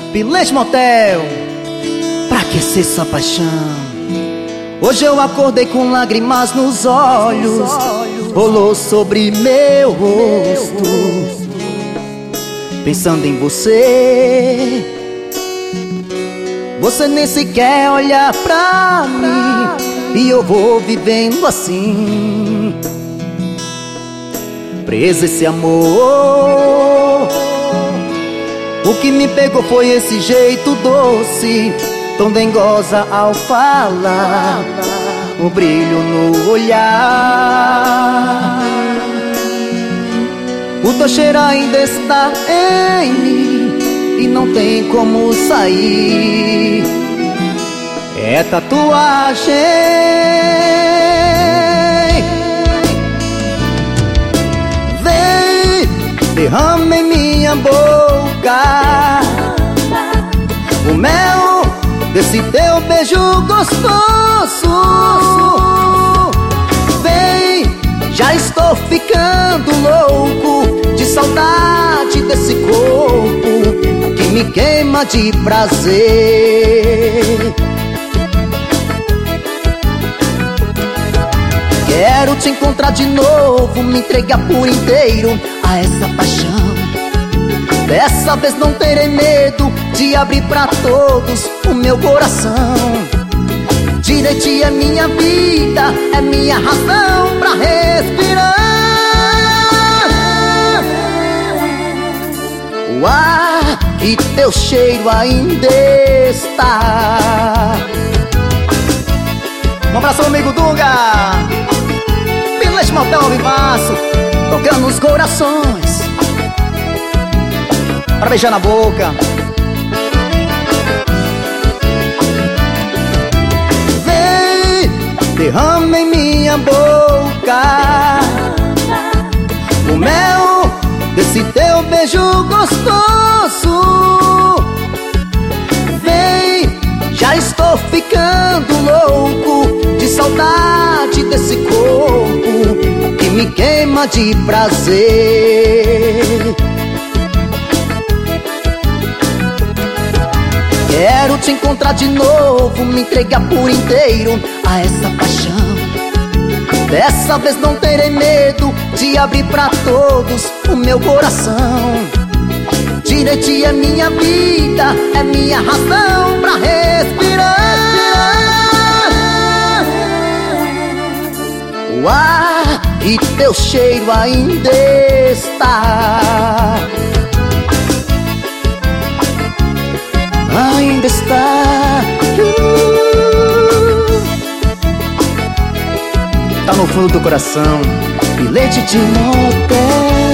Bilhete motel, pra aquecer sua paixão. Hoje eu acordei com lágrimas nos olhos, rolou sobre meu rosto, pensando em você. Você nem sequer olha pra mim, e eu vou vivendo assim, preso esse amor. O que me pegou foi esse jeito doce, tão dengosa ao falar, o brilho no olhar. O teu cheiro ainda está em mim e não tem como sair. É tatuagem. Vem, derrama em minha boca o mel desse teu beijo gostoso. Vem, já estou ficando louco de saudade desse corpo que me queima de prazer. Quero te encontrar de novo, me entregar por inteiro a essa paixão. Dessa vez não terei medo de abrir pra todos o meu coração. Direito é minha vida, é minha razão pra respirar. O ar e teu cheiro ainda está. Um abraço, amigo Dunga. Bilhete motel ao vivaço, tocando os corações pra beijar na boca. Vem, derrama em minha boca o mel desse teu beijo gostoso. Vem, já estou ficando louco de saudade desse corpo que me queima de prazer. Quero te encontrar de novo, me entregar por inteiro a essa paixão. Dessa vez não terei medo de abrir pra todos o meu coração. Direito é minha vida, é minha razão pra respirar. O ar e teu cheiro ainda está. Ainda está. Tá no fundo do coração. Bilhete de motel.